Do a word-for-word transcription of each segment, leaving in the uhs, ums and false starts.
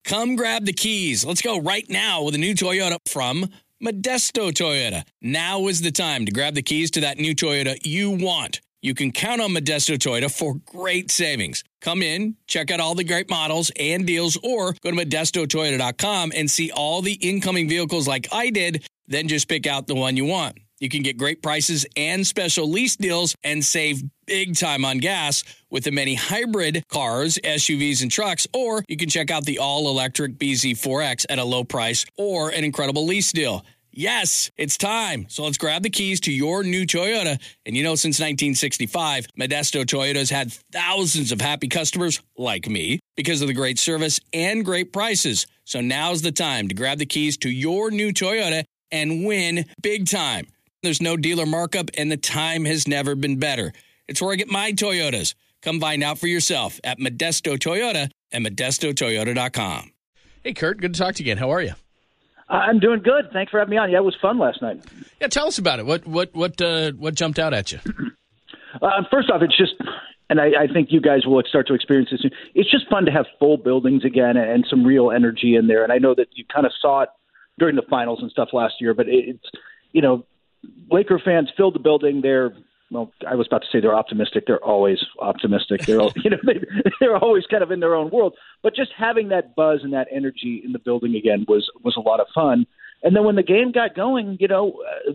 Come grab the keys. Let's go right now with a new Toyota from Modesto Toyota. Now is the time to grab the keys to that new Toyota you want. You can count on Modesto Toyota for great savings. Come in, check out all the great models and deals, or go to modesto toyota dot com and see all the incoming vehicles like I did. Then just pick out the one you want. You can get great prices and special lease deals and save big time on gas with the many hybrid cars, S U Vs, and trucks. Or you can check out the all-electric B Z four X at a low price or an incredible lease deal. Yes, it's time. So let's grab the keys to your new Toyota. And you know, since nineteen sixty-five, Modesto Toyota's had thousands of happy customers like me because of the great service and great prices. So now's the time to grab the keys to your new Toyota and win big time. There's no dealer markup, and the time has never been better. It's where I get my Toyotas. Come find out for yourself at Modesto Toyota and modesto toyota dot com. Hey, Kurt, good to talk to you again. How are you? I'm doing good. Thanks for having me on. Yeah, it was fun last night. Yeah, tell us about it. What what what uh, what jumped out at you? Uh, first off, it's just, and I, I think you guys will start to experience this soon. It's just fun to have full buildings again and some real energy in there. And I know that you kind of saw it during the finals and stuff last year, but it's, you know, Laker fans filled the building. They're, well, I was about to say they're optimistic. They're always optimistic. They're, all, you know, they, they're always kind of in their own world. But just having that buzz and that energy in the building again was was a lot of fun. And then when the game got going, you know, uh,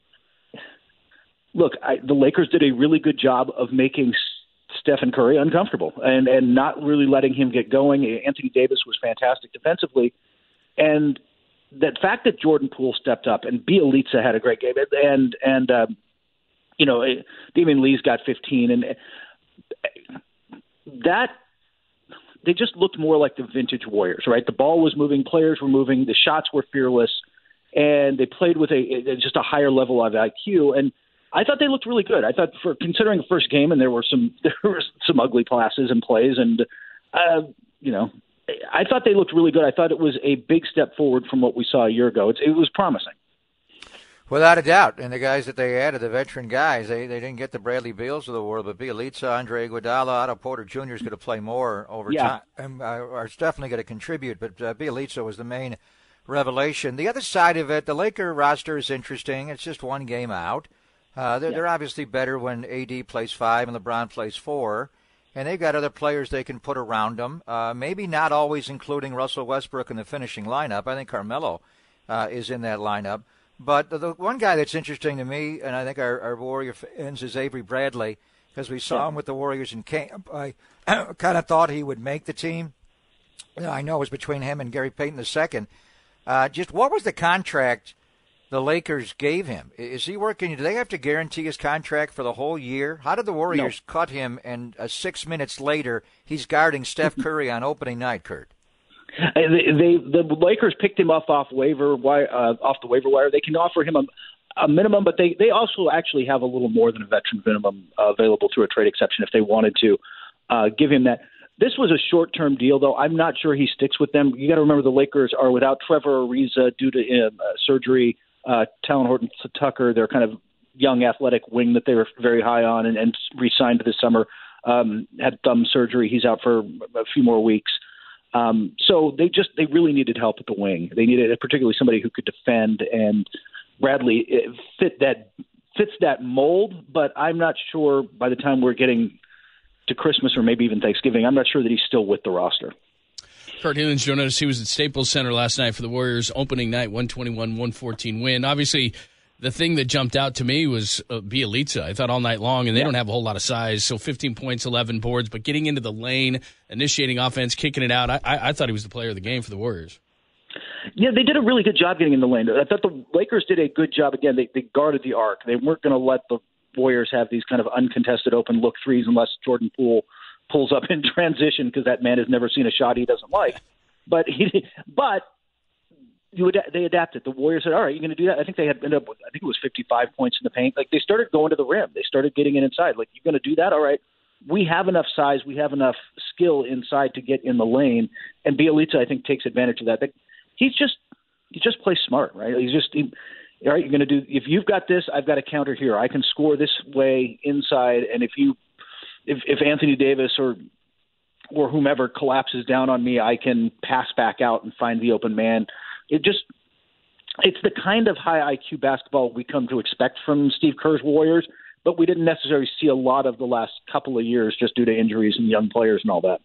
look, I, the Lakers did a really good job of making Stephen Curry uncomfortable and and not really letting him get going. Anthony Davis was fantastic defensively, and the fact that Jordan Poole stepped up and Bielitsa had a great game, and and um, you know, Damian Lee's got fifteen, and that they just looked more like the vintage Warriors, right? The ball was moving, players were moving, the shots were fearless, and they played with a just a higher level of I Q. And I thought they looked really good. I thought, for considering the first game, and there were some there were some ugly passes and plays, and uh, you know. I thought they looked really good. I thought it was a big step forward from what we saw a year ago. It's, it was promising. Without a doubt. And the guys that they added, the veteran guys, they, they didn't get the Bradley Beals of the world, but Bielitsa, Andre Iguodala, Otto Porter Junior is going to play more over yeah. time. And uh, are definitely going to contribute, but uh, Bielitsa was the main revelation. The other side of it, the Laker roster is interesting. It's just one game out. Uh, they're, yeah. they're obviously better when A D plays five and LeBron plays four. And they've got other players they can put around them, uh, maybe not always including Russell Westbrook in the finishing lineup. I think Carmelo uh, is in that lineup. But the, the one guy that's interesting to me, and I think our, our Warrior fans, is Avery Bradley, because we saw him with the Warriors in camp. I kind of thought he would make the team. You know, I know it was between him and Gary Payton the second. Uh, just what was the contract the Lakers gave him? Is he working? Do they have to guarantee his contract for the whole year? How did the Warriors no. cut him, and uh, six minutes later he's guarding Steph Curry on opening night, Kurt? They, they the Lakers picked him off off waiver wire, uh, off the waiver wire. They can offer him a, a minimum, but they, they also actually have a little more than a veteran minimum uh, available through a trade exception if they wanted to uh, give him that. This was a short-term deal, though. I'm not sure he sticks with them. You got to remember the Lakers are without Trevor Ariza due to uh, surgery. Uh, Talon Horton-Tucker, their kind of young athletic wing that they were very high on and, and re-signed this summer, um, had thumb surgery. He's out for a few more weeks. Um, so they just they really needed help at the wing. They needed particularly somebody who could defend, and Bradley fit that fits that mold. But I'm not sure by the time we're getting to Christmas or maybe even Thanksgiving, I'm not sure that he's still with the roster. Kurt Hillens, you'll notice he was at Staples Center last night for the Warriors opening night, one twenty-one one fourteen win. Obviously, the thing that jumped out to me was uh, Bielitsa. I thought all night long, and they yeah. don't have a whole lot of size, so fifteen points, eleven boards, but getting into the lane, initiating offense, kicking it out, I, I, I thought he was the player of the game for the Warriors. Yeah, they did a really good job getting in the lane. I thought the Lakers did a good job. Again, they, they guarded the arc. They weren't going to let the Warriors have these kind of uncontested open look threes unless Jordan Poole pulls up in transition, because that man has never seen a shot he doesn't like. But he, but you would, they adapted. The Warriors said, "All right, you're going to do that." I think they had ended up with, I think it was fifty-five points in the paint. Like, they started going to the rim. They started getting it inside. Like, you're going to do that? All right. We have enough size. We have enough skill inside to get in the lane. And Bielitsa, I think, takes advantage of that. But he's just he just plays smart, right? He's just he, all right. You're going to do, if you've got this, I've got a counter here. I can score this way inside. And if you if if Anthony Davis or or whomever collapses down on me, I can pass back out and find the open man. It just it's the kind of high I Q basketball we come to expect from Steve Kerr's Warriors, but we didn't necessarily see a lot of the last couple of years just due to injuries and young players and all that.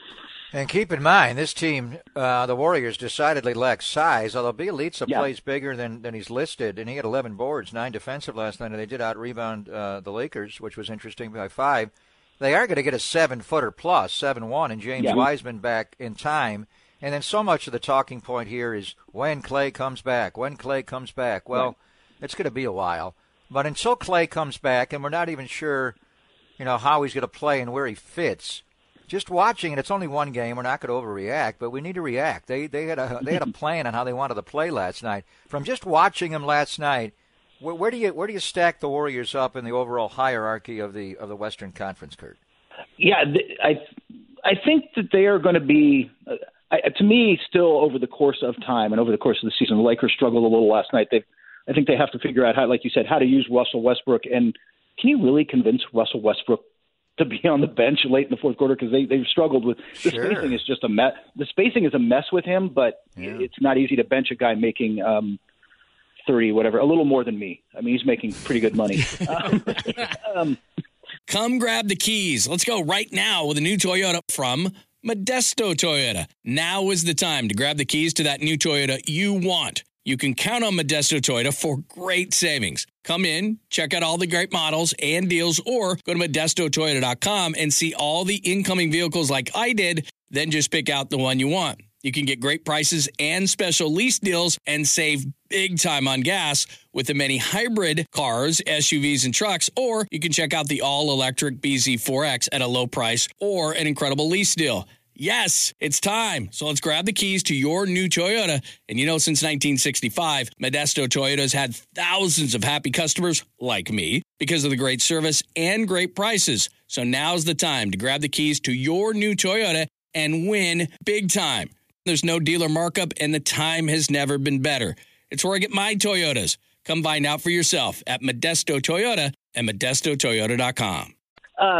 And keep in mind, this team, uh, the Warriors, decidedly lacks size, although Bjelica yeah. plays bigger than, than he's listed, and he had eleven boards, nine defensive last night, and they did out-rebound uh, the Lakers, which was interesting, by five. They are going to get a seven-footer plus, seven one, and James yeah. Wiseman back in time. And then so much of the talking point here is when Klay comes back, when Klay comes back. Well, right. It's going to be a while. But until Klay comes back, and we're not even sure, you know, how he's going to play and where he fits, just watching it, it's only one game. We're not going to overreact, but we need to react. They they had a they had a plan on how they wanted to play last night. From just watching them last night, where, where do you where do you stack the Warriors up in the overall hierarchy of the of the Western Conference, Kurt? Yeah, I I think that they are going to be. Uh, I, to me, still over the course of time and over the course of the season, the Lakers struggled a little last night. They, I think they have to figure out how, like you said, how to use Russell Westbrook. And can you really convince Russell Westbrook to be on the bench late in the fourth quarter? Because they, they've struggled with the sure. spacing is just a mess. The spacing is a mess with him, but yeah. it's not easy to bench a guy making um, thirty, whatever, a little more than me. I mean, he's making pretty good money. um, um, Come grab the keys. Let's go right now with a new Toyota from Modesto Toyota. Now is the time to grab the keys to that new Toyota you want. You can count on Modesto Toyota for great savings. Come in, check out all the great models and deals, or go to modesto toyota dot com and see all the incoming vehicles like I did, then just pick out the one you want. You can get great prices and special lease deals and save big time on gas with the many hybrid cars, S U Vs, and trucks, or you can check out the all-electric B Z four X at a low price or an incredible lease deal. Yes, it's time. So let's grab the keys to your new Toyota. And you know, since nineteen sixty-five, Modesto Toyota's had thousands of happy customers like me because of the great service and great prices. So now's the time to grab the keys to your new Toyota and win big time. There's no dealer markup, and the time has never been better. It's where I get my Toyotas. Come find out for yourself at Modesto Toyota and modesto toyota dot com. Uh,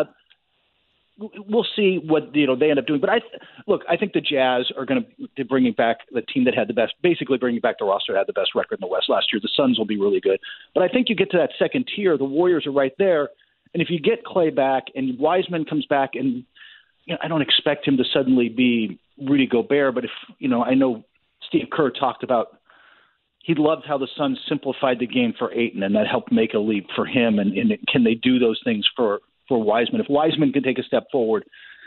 we'll see what you know they end up doing. But I look, I think the Jazz are going to be bringing back the team that had the best, basically bringing back the roster that had the best record in the West last year. The Suns will be really good. But I think you get to that second tier, the Warriors are right there. And if you get Klay back and Wiseman comes back, and you know, I don't expect him to suddenly be Rudy Gobert, but if, you know, I know Steve Kerr talked about he loved how the Suns simplified the game for Ayton, and that helped make a leap for him. And, and can they do those things for, for Wiseman? If Wiseman can take a step forward,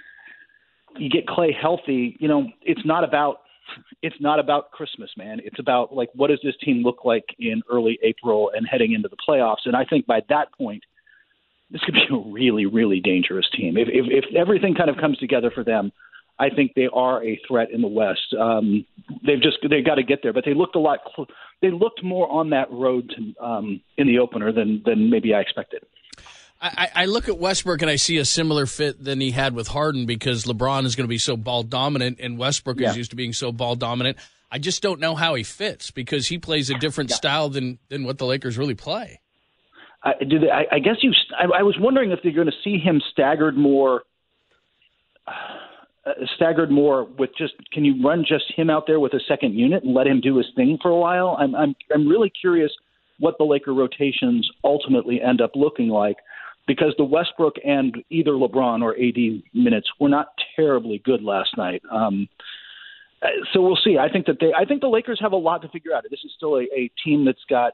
you get Klay healthy, you know, it's not about it's not about Christmas, man. It's about, like, what does this team look like in early April and heading into the playoffs? And I think by that point, this could be a really, really dangerous team. If, if, if everything kind of comes together for them, I think they are a threat in the West. Um, they've just they've got to get there, but they looked a lot. Cl- they looked more on that road to, um, in the opener than than maybe I expected. I, I look at Westbrook and I see a similar fit than he had with Harden because LeBron is going to be so ball dominant and Westbrook yeah. is used to being so ball dominant. I just don't know how he fits because he plays a different yeah. style than than what the Lakers really play. I, do they, I, I guess you. I, I was wondering if they're going to see him staggered more. Uh, staggered more with just, can you run just him out there with a second unit and let him do his thing for a while? I'm I'm I'm really curious what the Laker rotations ultimately end up looking like, because the Westbrook and either LeBron or A D minutes were not terribly good last night. Um, so we'll see. I think that they I think the Lakers have a lot to figure out. This is still a, a team that's got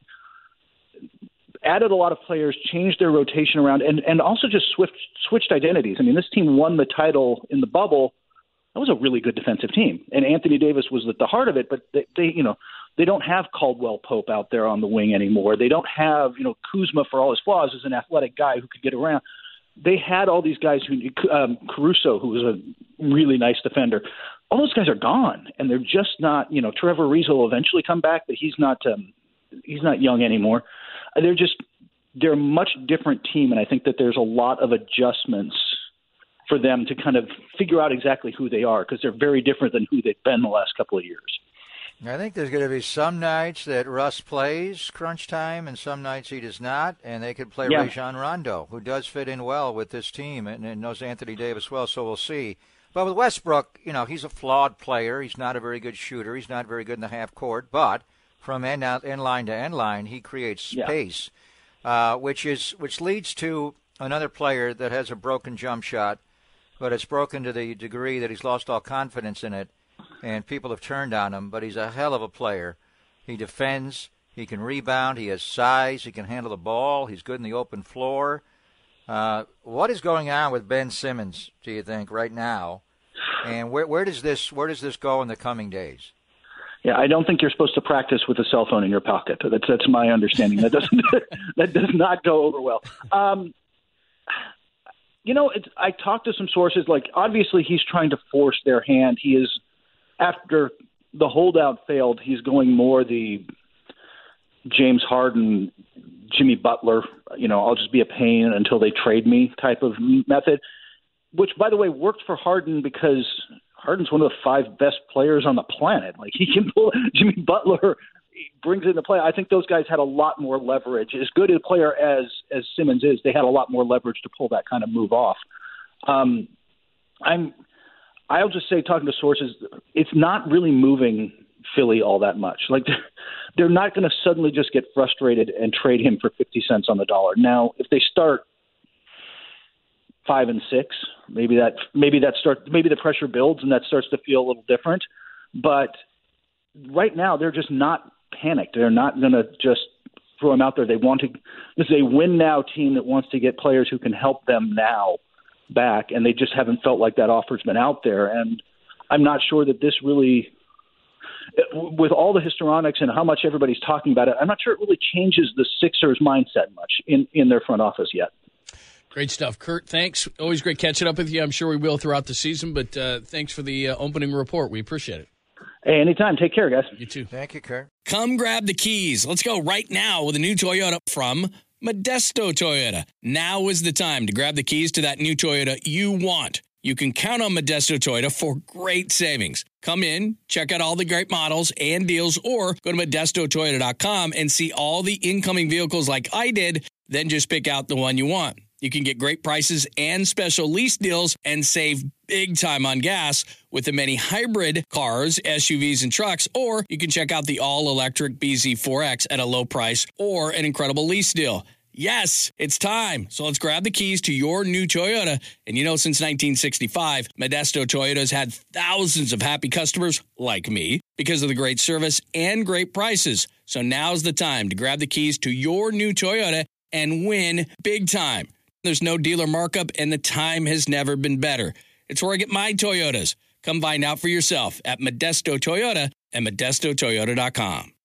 added a lot of players, changed their rotation around, and, and also just switched, switched identities. I mean, this team won the title in the bubble. That was a really good defensive team, and Anthony Davis was at the heart of it. But they, they, you know, they don't have Caldwell Pope out there on the wing anymore. They don't have, you know, Kuzma, for all his flaws, is an athletic guy who could get around. They had all these guys who, um, Caruso, who was a really nice defender. All those guys are gone, and they're just not. You know, Trevor Ariza will eventually come back, but he's not. Um, he's not young anymore. They're just they're a much different team, and I think that there's a lot of adjustments for them to kind of figure out exactly who they are, because they're very different than who they've been the last couple of years. I think there's going to be some nights that Russ plays crunch time and some nights he does not, and they could play yeah. Rajon Rondo, who does fit in well with this team and, and knows Anthony Davis well, so we'll see. But with Westbrook, you know, he's a flawed player. He's not a very good shooter. He's not very good in the half court, but from end, out, end line to end line, he creates space, yeah. uh, which is which leads to another player that has a broken jump shot, but it's broken to the degree that he's lost all confidence in it, and people have turned on him, but he's a hell of a player. He defends, he can rebound, he has size, he can handle the ball, he's good in the open floor. Uh, what is going on with Ben Simmons, do you think, right now? And where, where does this where does this go in the coming days? Yeah, I don't think you're supposed to practice with a cell phone in your pocket. That's that's my understanding. That doesn't that does not go over well. Um, you know, it's, I talked to some sources. Like, obviously, he's trying to force their hand. He is, after the holdout failed, he's going more the James Harden, Jimmy Butler. You know, I'll just be a pain until they trade me type of method. Which, by the way, worked for Harden because Harden's one of the five best players on the planet. Like, he can pull Jimmy Butler, brings it into play. I think those guys had a lot more leverage. As good a player as as Simmons is, they had a lot more leverage to pull that kind of move off. Um, I'm, I'll just say, talking to sources, it's not really moving Philly all that much. Like, they're not going to suddenly just get frustrated and trade him for fifty cents on the dollar. Now, if they start five and six, maybe that maybe that start maybe the pressure builds and that starts to feel a little different. But right now, they're just not panicked. They're not going to just throw him out there. They want to. This is a win now team that wants to get players who can help them now back, and they just haven't felt like that offer's been out there. And I'm not sure that this really, with all the histrionics and how much everybody's talking about it, I'm not sure it really changes the Sixers' mindset much in, in their front office yet. Great stuff, Kurt. Thanks. Always great catching up with you. I'm sure we will throughout the season, but uh, thanks for the uh, opening report. We appreciate it. Hey, anytime. Take care, guys. You too. Thank you, Kurt. Come grab the keys. Let's go right now with a new Toyota from Modesto Toyota. Now is the time to grab the keys to that new Toyota you want. You can count on Modesto Toyota for great savings. Come in, check out all the great models and deals, or go to modesto toyota dot com and see all the incoming vehicles like I did, then just pick out the one you want. You can get great prices and special lease deals and save big time on gas with the many hybrid cars, S U Vs, and trucks, or you can check out the all-electric B Z four X at a low price or an incredible lease deal. Yes, it's time. So let's grab the keys to your new Toyota. And you know, since nineteen sixty-five, Modesto Toyota's had thousands of happy customers like me because of the great service and great prices. So now's the time to grab the keys to your new Toyota and win big time. There's no dealer markup, and the time has never been better. It's where I get my Toyotas. Come find out for yourself at Modesto Toyota and modesto toyota dot com.